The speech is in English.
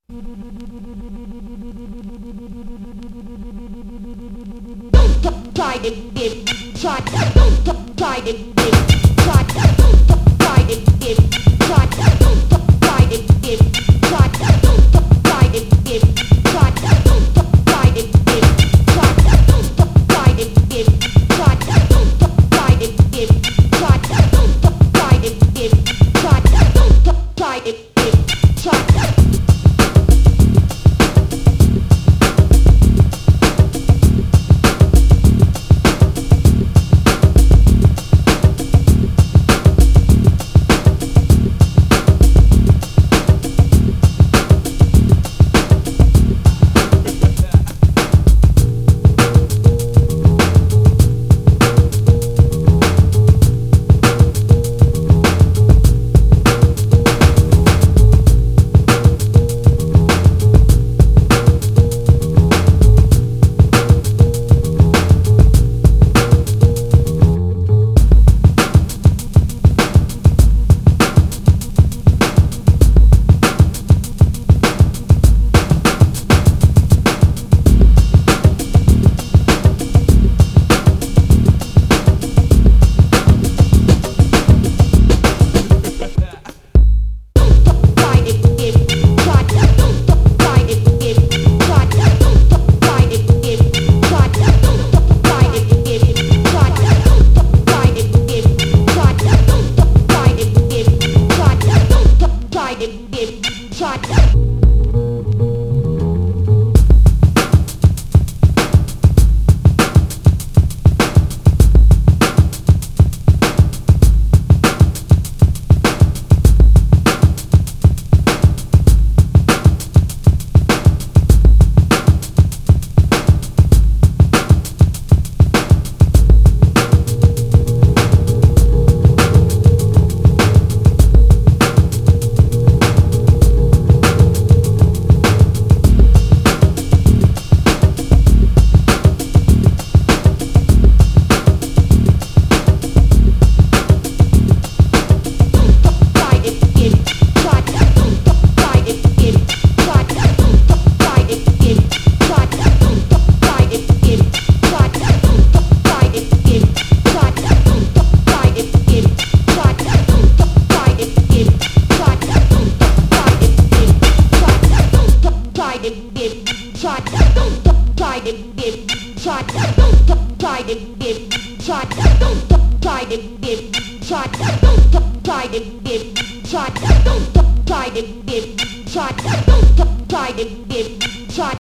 Try it, dip, try, try it, dip, try, try it, dip, try, try it, dip, try, try it, dip, try, try it, dip, try, try it, dip, try, try it, dip, try, try it, dip, try, try it, dip, try. Try